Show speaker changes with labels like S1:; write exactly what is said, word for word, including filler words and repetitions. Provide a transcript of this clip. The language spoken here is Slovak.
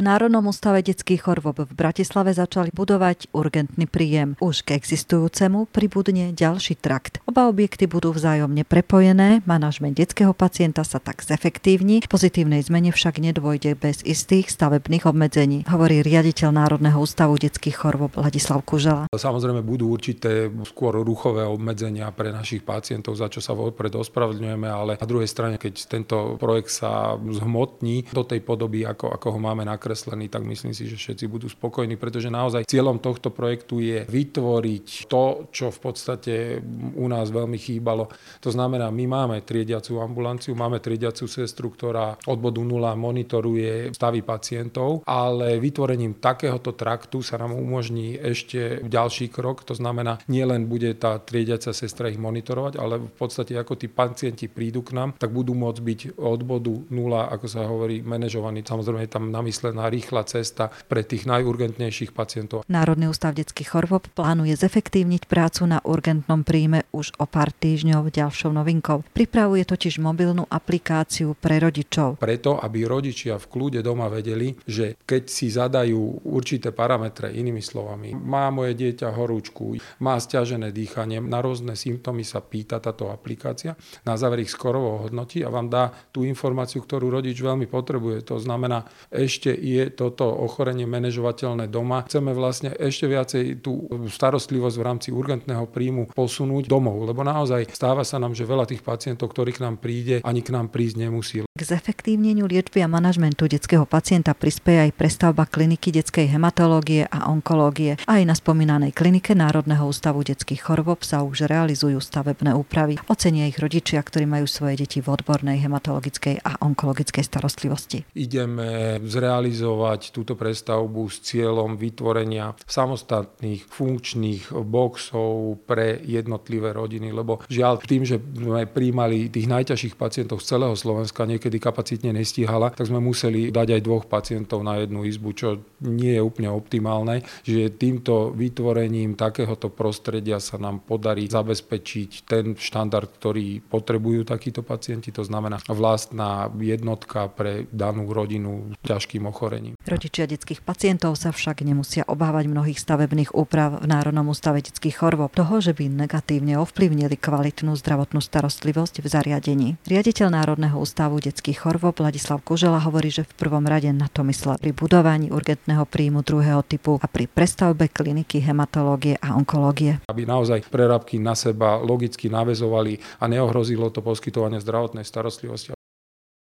S1: Národnom ústave detských chorôb v Bratislave začali budovať urgentný príjem. Už k existujúcemu pribudne ďalší trakt. Oba objekty budú vzájomne prepojené, manažment detského pacienta sa tak zefektívni, k pozitívnej zmene však nedôjde bez istých stavebných obmedzení, hovorí riaditeľ Národného ústavu detských chorôb Ladislav Kužela.
S2: Samozrejme budú určité skôr ruchové obmedzenia pre našich pacientov, za čo sa vopred ospravedlňujeme, ale na druhej strane, keď tento projekt sa zhmotní do tej podoby, ako, ako ho máme nakreslený, tak myslím si, že všetci budú spokojní, pretože naozaj cieľom tohto projektu je vytvoriť to, čo v podstate u nás veľmi chýbalo. To znamená, my máme triediacu ambulanciu, máme triediacu sestru, ktorá od bodu nula monitoruje stavy pacientov, ale vytvorením takéhoto traktu sa nám umožní ešte ďalší krok. To znamená, nielen bude tá triediaca sestra ich monitorovať, ale v podstate ako tí pacienti prídu k nám, tak budú môcť byť od bodu nula, ako sa hovorí, manažovaní. Samozrejme je tam namyslená rýchla cesta pre tých najurgentnejších pacientov.
S1: Národný ústav detských chorôb plánuje zefektívniť prácu na urgentnom príjme už o pár týždňov ďalšou novinkou. Pripravuje totiž mobilnú aplikáciu pre rodičov.
S2: Preto, aby rodičia v kľude doma vedeli, že keď si zadajú určité parametre, inými slovami, má moje dieťa horúčku, má sťažené dýchanie, na rôzne symptómy sa pýta táto aplikácia, na záver ich skorovo hodnotí a vám dá tú informáciu, ktorú rodič veľmi potrebuje. To znamená, ešte je toto ochorenie manažovateľné doma. Chceme vlastne ešte viacej tú starostlivosť v rámci urgentného príjmu posunúť domov, lebo naozaj stáva sa nám, že veľa tých pacientov, ktorí k nám príde, ani k nám prísť nemusí.
S1: K zefektívneniu liečby a manažmentu detského pacienta prispeje aj prestavba kliniky detskej hematológie a onkológie. Aj na spomínanej klinike Národného ústavu detských chorôb sa už realizujú stavebné úpravy. Ocenia ich rodičia, ktorí majú svoje deti v odbornej hematologickej a onkologickej starostlivosti.
S2: Ideme zrealizovať túto prestavbu s cieľom vytvorenia samostatných funkčných boxov pre jednotlivé rodiny, lebo žiaľ tým, že sme prijímali tých najťažších pacientov z celého Slovenska, niekedy kapacitne nestíhala, tak sme museli dať aj dvoch pacientov na jednu izbu, čo nie je úplne optimálne, že týmto vytvorením takéhoto prostredia sa nám podarí zabezpečiť ten štandard, ktorý potrebujú takíto pacienti, to znamená vlastná jednotka pre danú rodinu s ťažkým ochorením.
S1: Rodičia detských pacientov sa však nemusia obávať mnohých stavebných úprav v Národnom ústave detských chorôb, toho, že by negatívne ovplyvnili kvalitnú zdravotnú starostlivosť v zariadení. Riaditeľ Národného ústavu detských chorôb Ladislav Kužela hovorí, že v prvom rade na to myslel pri budovaní urgentného príjmu druhého typu a pri prestavbe kliniky hematológie a onkológie.
S2: Aby naozaj prerábky na seba logicky naväzovali a neohrozilo to poskytovanie zdravotnej starostlivosti.